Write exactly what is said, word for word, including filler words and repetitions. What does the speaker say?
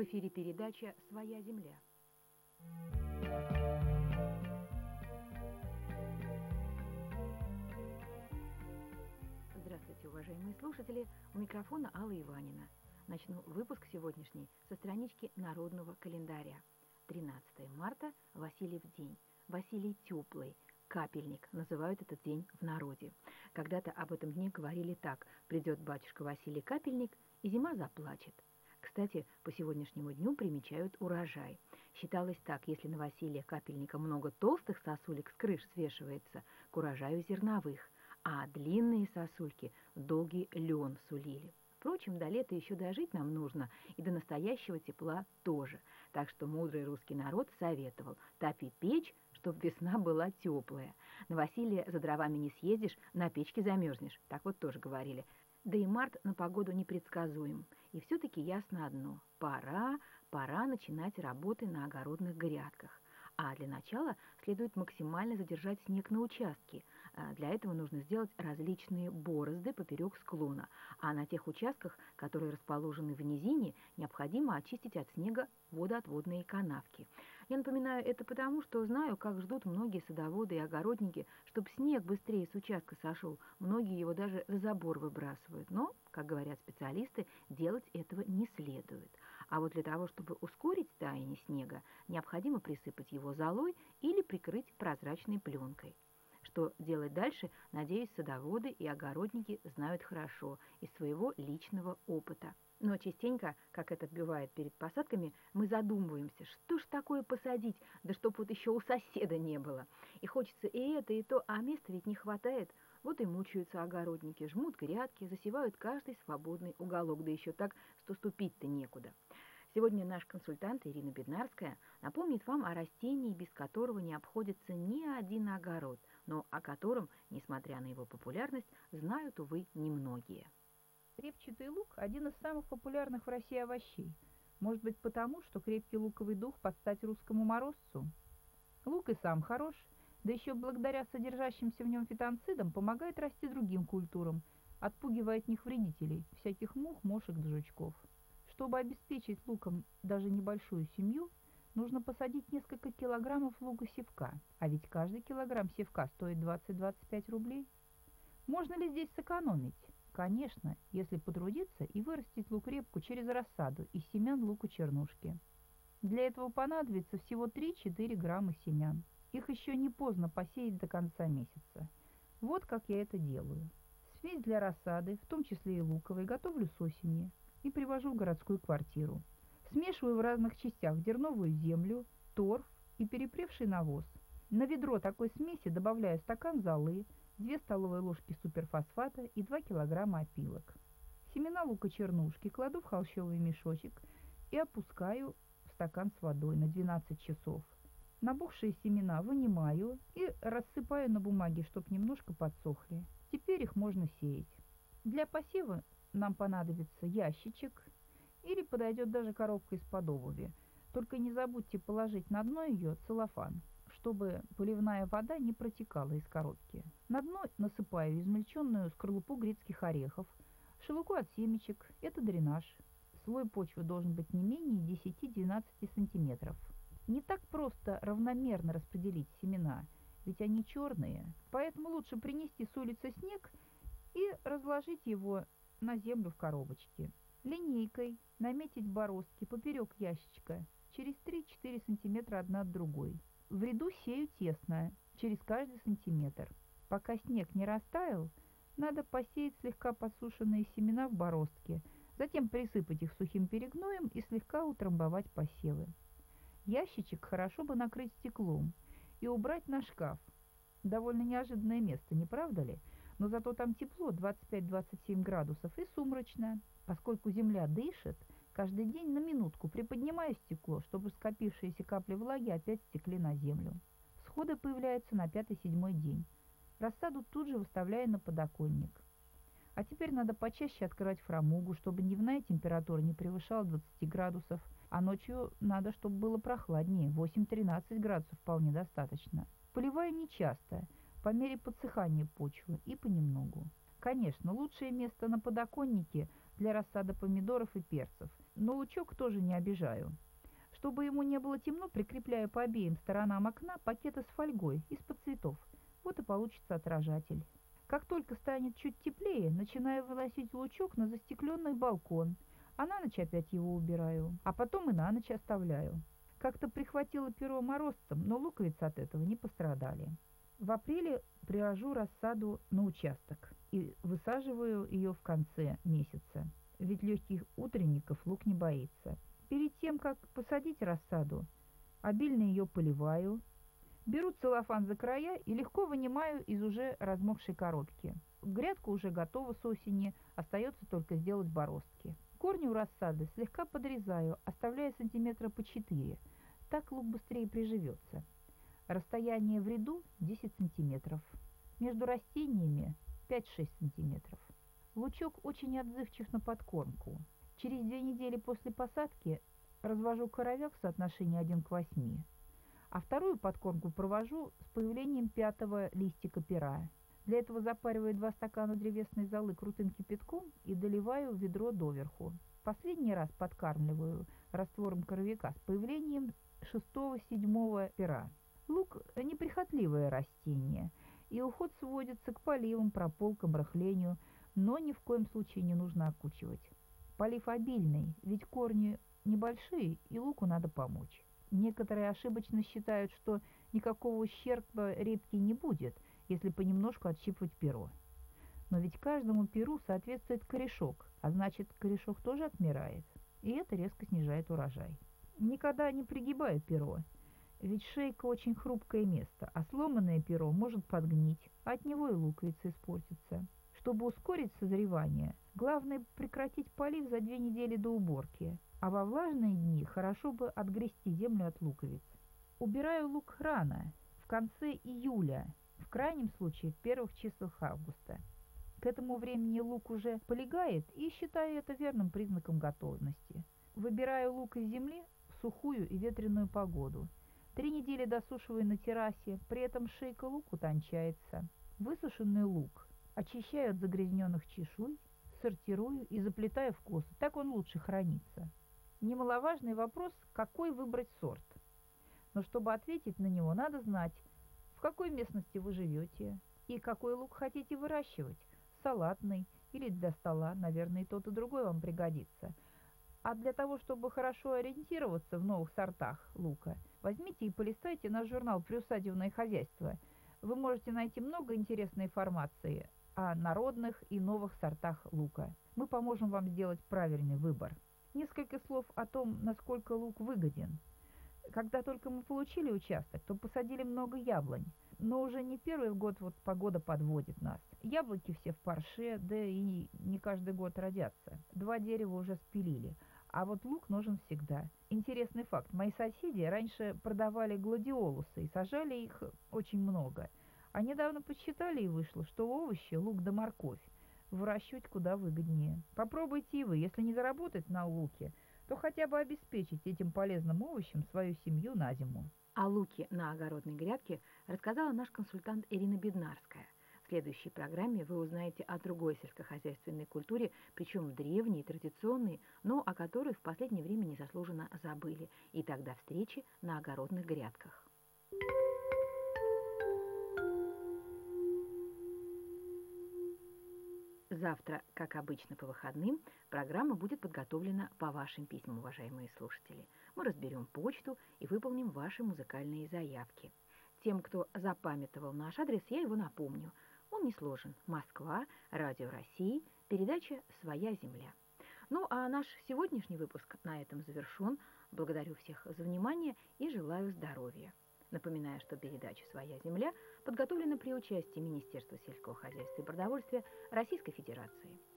эфире передача «Своя земля». Здравствуйте, уважаемые слушатели! У микрофона Алла Иванина. Начну выпуск сегодняшний со странички народного календаря. тринадцатое марта – Васильев день. Василий Теплый, капельник, называют этот день в народе. Когда-то об этом дне говорили так: придет батюшка Василий Капельник, и зима заплачет. Кстати, по сегодняшнему дню примечают урожай. Считалось так: если на Василия Капельника много толстых сосулек с крыш свешивается, к урожаю зерновых, а длинные сосульки долгий лен сулили. Впрочем, до лета еще дожить нам нужно, и до настоящего тепла тоже. Так что мудрый русский народ советовал: топи печь, чтоб весна была теплая. На Василия за дровами не съездишь, на печке замерзнешь. Так вот тоже говорили. Да и март на погоду непредсказуем. И все-таки ясно одно: пора, пора начинать работы на огородных грядках. А для начала следует максимально задержать снег на участке. Для этого нужно сделать различные борозды поперек склона. А на тех участках, которые расположены в низине, необходимо очистить от снега водоотводные канавки. Я напоминаю это потому, что знаю, как ждут многие садоводы и огородники, чтобы снег быстрее с участка сошел. Многие его даже за забор выбрасывают. Но, как говорят специалисты, делать этого не следует. А вот для того, чтобы ускорить таяние снега, необходимо присыпать его золой или прикрыть прозрачной пленкой. Что делать дальше, надеюсь, садоводы и огородники знают хорошо из своего личного опыта. Но частенько, как это бывает перед посадками, мы задумываемся, что ж такое посадить, да чтоб вот еще у соседа не было. И хочется и это, и то, а места ведь не хватает. Вот и мучаются огородники, жмут грядки, засевают каждый свободный уголок, да еще так, что ступить-то некуда. Сегодня наш консультант Ирина Беднарская напомнит вам о растении, без которого не обходится ни один огород, но о котором, несмотря на его популярность, знают, увы, немногие. Репчатый лук – один из самых популярных в России овощей. Может быть потому, что крепкий луковый дух под стать русскому морозцу? Лук и сам хорош, да еще благодаря содержащимся в нем фитонцидам помогает расти другим культурам, отпугивая от них вредителей, всяких мух, мошек да жучков. Чтобы обеспечить луком даже небольшую семью, нужно посадить несколько килограммов лука-севка, а ведь каждый килограмм севка стоит двадцать-двадцать пять рублей. Можно ли здесь сэкономить? Конечно, если потрудиться и вырастить лук-репку через рассаду из семян лука-чернушки. Для этого понадобится всего три-четыре грамма семян. Их еще не поздно посеять до конца месяца. Вот как я это делаю. Смесь для рассады, в том числе и луковой, готовлю с осени и привожу в городскую квартиру. Смешиваю в разных частях дерновую землю, торф и перепревший навоз. На ведро такой смеси добавляю стакан золы, две столовые ложки суперфосфата и два килограмма опилок. Семена лука-чернушки кладу в холщовый мешочек и опускаю в стакан с водой на двенадцать часов. Набухшие семена вынимаю и рассыпаю на бумаге, чтобы немножко подсохли. Теперь их можно сеять. Для посева нам понадобится ящичек или подойдет даже коробка из-под обуви. Только не забудьте положить на дно ее целлофан, чтобы поливная вода не протекала из коробки. На дно насыпаю измельченную скорлупу грецких орехов, шелуху от семечек, это дренаж. Слой почвы должен быть не менее десяти-двенадцати сантиметров. Не так просто равномерно распределить семена, ведь они черные, поэтому лучше принести с улицы снег и разложить его на землю в коробочке. Линейкой наметить бороздки поперек ящичка через три-четыре сантиметра одна от другой. В ряду сею тесно, через каждый сантиметр. Пока снег не растаял, надо посеять слегка подсушенные семена в бороздке, затем присыпать их сухим перегноем и слегка утрамбовать посевы. Ящичек хорошо бы накрыть стеклом и убрать на шкаф. Довольно неожиданное место, не правда ли? Но зато там тепло, двадцать пять-двадцать семь градусов, и сумрачно. Поскольку земля дышит, каждый день на минутку приподнимаю стекло, чтобы скопившиеся капли влаги опять стекли на землю. Всходы появляются на пятый-седьмой день. Рассаду тут же выставляю на подоконник. А теперь надо почаще открывать фрамугу, чтобы дневная температура не превышала двадцати градусов, а ночью надо, чтобы было прохладнее, восемь-тринадцать градусов вполне достаточно. Поливаю нечасто, по мере подсыхания почвы и понемногу. Конечно, лучшее место на подоконнике для рассады помидоров и перцев, но лучок тоже не обижаю. Чтобы ему не было темно, прикрепляю по обеим сторонам окна пакеты с фольгой из-под цветов. Вот и получится отражатель. Как только станет чуть теплее, начинаю выносить лучок на застекленный балкон, а на ночь опять его убираю, а потом и на ночь оставляю. Как-то прихватило перо морозцем, но луковицы от этого не пострадали. В апреле привожу рассаду на участок и высаживаю ее в конце месяца, ведь легких утренников лук не боится. Перед тем, как посадить рассаду, обильно ее поливаю, беру целлофан за края и легко вынимаю из уже размокшей коробки. Грядка уже готова с осени, остается только сделать бороздки. Корни у рассады слегка подрезаю, оставляя сантиметра по четыре. Так лук быстрее приживется. Расстояние в ряду десять сантиметров. Между растениями пять-шесть сантиметров. Лучок очень отзывчив на подкормку. Через две недели после посадки развожу коровяк в соотношении один к восьми, а вторую подкормку провожу с появлением пятого листика пера. Для этого запариваю два стакана древесной золы крутым кипятком и доливаю в ведро доверху. Последний раз подкармливаю раствором коровяка с появлением шестого-седьмого пера. Лук – неприхотливое растение, и уход сводится к поливам, прополкам, рыхлению, но ни в коем случае не нужно окучивать. Полив обильный, ведь корни небольшие, и луку надо помочь. Некоторые ошибочно считают, что никакого ущерба репке не будет, если понемножку отщипывать перо. Но ведь каждому перу соответствует корешок, а значит, корешок тоже отмирает, и это резко снижает урожай. Никогда не пригибаю перо, ведь шейка очень хрупкое место, а сломанное перо может подгнить, а от него и луковица испортится. Чтобы ускорить созревание, главное прекратить полив за две недели до уборки, а во влажные дни хорошо бы отгрести землю от луковиц. Убираю лук рано, в конце июля, в крайнем случае в первых числах августа. К этому времени лук уже полегает, и считаю это верным признаком готовности. Выбираю лук из земли в сухую и ветреную погоду. Три недели досушиваю на террасе, при этом шейка лука утончается. Высушенный лук очищаю от загрязненных чешуй, сортирую и заплетаю в косы, так он лучше хранится. Немаловажный вопрос, какой выбрать сорт. Но чтобы ответить на него, надо знать, в какой местности вы живете и какой лук хотите выращивать. Салатный или для стола, наверное, и тот, и другой вам пригодится. А для того, чтобы хорошо ориентироваться в новых сортах лука, возьмите и полистайте наш журнал «Приусадебное хозяйство». Вы можете найти много интересной информации о народных и новых сортах лука. Мы поможем вам сделать правильный выбор. Несколько слов о том, насколько лук выгоден. Когда только мы получили участок, то посадили много яблонь. Но уже не первый год вот погода подводит нас. Яблоки все в парше, да и не каждый год родятся. Два дерева уже спилили. А вот лук нужен всегда. Интересный факт. Мои соседи раньше продавали гладиолусы и сажали их очень много. А недавно подсчитали, и вышло, что овощи, лук да морковь выращивать куда выгоднее. Попробуйте и вы. Если не заработать на луке, то хотя бы обеспечить этим полезным овощем свою семью на зиму. О луке на огородной грядке рассказала наш консультант Ирина Беднарская. В следующей программе вы узнаете о другой сельскохозяйственной культуре, причем древней, традиционной, но о которой в последнее время незаслуженно забыли. И тогда встречи на огородных грядках. Завтра, как обычно по выходным, программа будет подготовлена по вашим письмам, уважаемые слушатели. Мы разберем почту и выполним ваши музыкальные заявки. Тем, кто запамятовал наш адрес, я его напомню. Он несложен. Москва, Радио России, передача «Своя земля». Ну, а наш сегодняшний выпуск на этом завершен. Благодарю всех за внимание и желаю здоровья. Напоминаю, что передача «Своя земля» подготовлена при участии Министерства сельского хозяйства и продовольствия Российской Федерации.